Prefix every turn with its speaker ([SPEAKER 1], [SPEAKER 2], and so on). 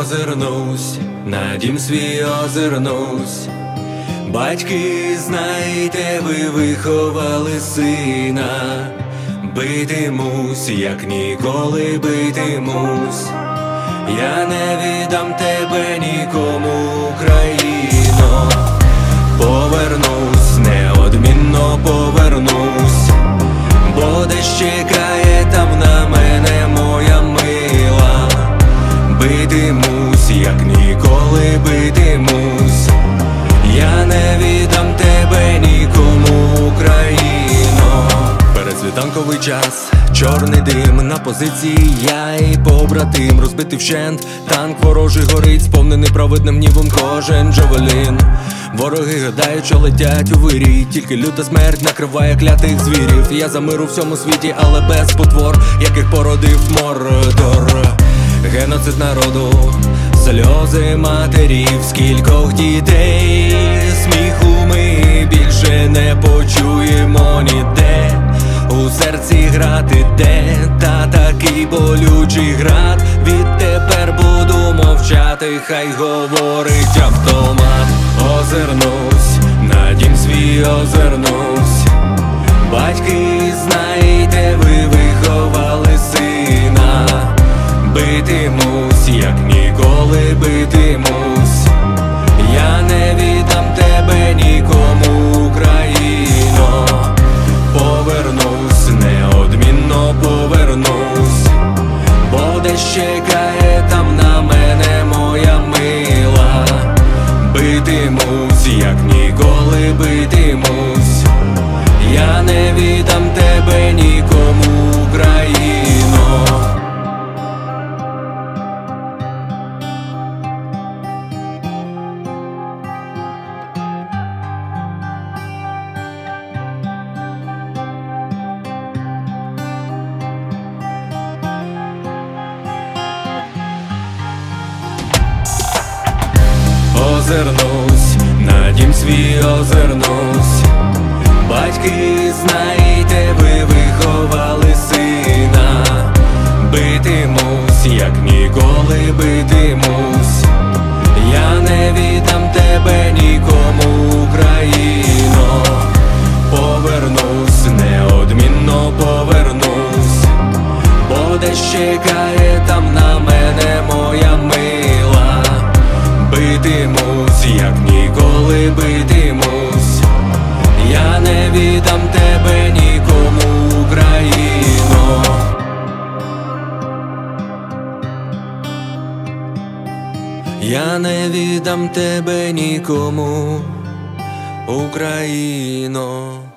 [SPEAKER 1] озирнусь, на дім свій озирнусь. Батьки, знайте, ви виховали сина. Битимусь, як ніколи битимусь. Я не віддам тебе нікому, Україно. Повернусь, неодмінно повернусь, бо десь чекає там на мене моя мила. Битимусь, як ніколи битимусь. Я не віддам тебе нікому, Україно. Передсвітанковий час, чорний дим на позиції, я і побратим. Розбитий вщент, танк ворожий горить, сповнений праведним гнівом кожен джавелін. Вороги гадають, що летять у вирій, тільки люта смерть накриває клятих звірів. Я за мир у всьому світі, але без потвор, яких породив Мордор. Геноцид народу, сльози матерів, скількох дітей. Сміху ми більше не почуємо ніде. У серці град іде, та такий болючий град. Відтепер буду мовчати, хай говорить автомат. Озирнусь, на дім свій озирнусь. Батьки, знайте, ви виховали сина. Битимусь, як ніколи битимусь. Я не віддам тебе нікому, Україно. Повернусь, неодмінно повернусь, бо десь чекає там на мене моя мила. Битимусь, як ніколи битимусь. Я не віддам тебе нікому, Україно. Озирнусь, на дім свій озирнусь. Батьки, знайте, ви виховали сина. Битимусь, як ніколи битимусь. Я не віддам тебе нікому, Україно. Повернусь, неодмінно повернусь, бо десь чекає там на мене моя мила. Битимусь, як ніколи битимусь. Я не віддам тебе нікому, Україно. Я не віддам тебе нікому, Україно.